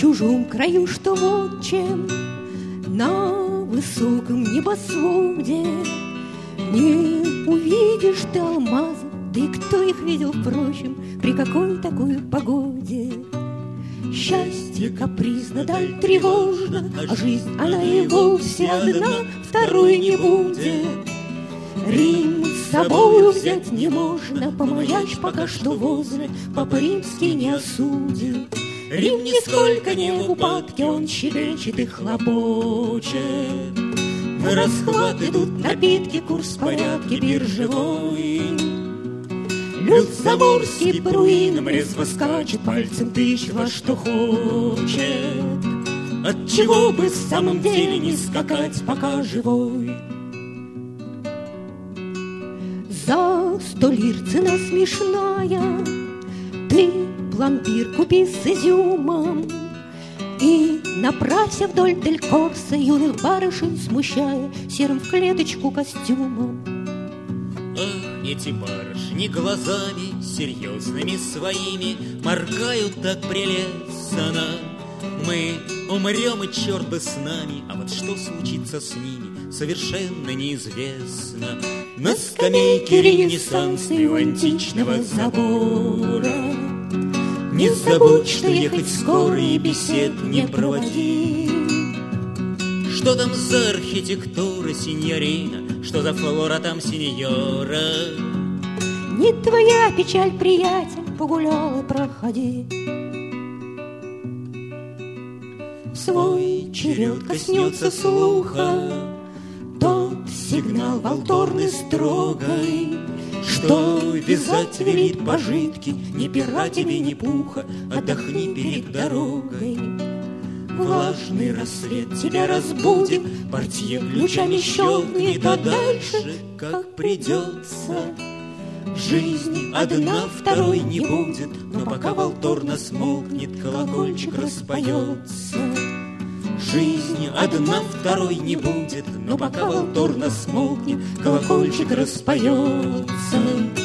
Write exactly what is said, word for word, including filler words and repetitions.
чужом краю, что вот чем на высоком небосводе не увидишь ты алмазов, да и кто их видел, впрочем, при какой такой погоде. Счастье капризно, даль тревожно, а жизнь, она и вовсе одна, второй не будет. Рим с собою взять не можно, помаячь пока что возле, Папа Римский не осудит. Рим нисколько не в упадке, он щебечет и хлопочет. На расхват идут напитки, курс в порядке биржевой. Люд заморский по руинам резво скачет, пальцем тычет во что хочет. Отчего бы в самом деле не скакать, пока живой? За сто лир цена смешная, ты пломбир купи с изюмом и направься вдоль Дель Корсо, юных барышень смущая серым в клеточку костюмом. Ах, эти барышни глазами серьезными своими моргают так прелестно. Мы умрем, и черт бы с нами, а вот что случится с ними, совершенно неизвестно. На скамейке ренессансной у античного забора не забудь, что ехать скоро и бесед не проводи. Что там за архитектура, синьорина, что за флора там, синьора? Не твоя печаль, приятель, погулял и проходи. Свой черед коснется слуха тот сигнал волторны строгой, что вязать велит пожитки, ни пера тебе, ни пуха, отдохни перед дорогой. Влажный рассвет тебя разбудит, портье ключами щелкнет, а дальше, как придется. Жизнь одна, второй не будет, но пока волторна смолкнет, колокольчик распоется. Жизнь одна, второй не будет, но пока волторна смолкнет, колокольчик распоется.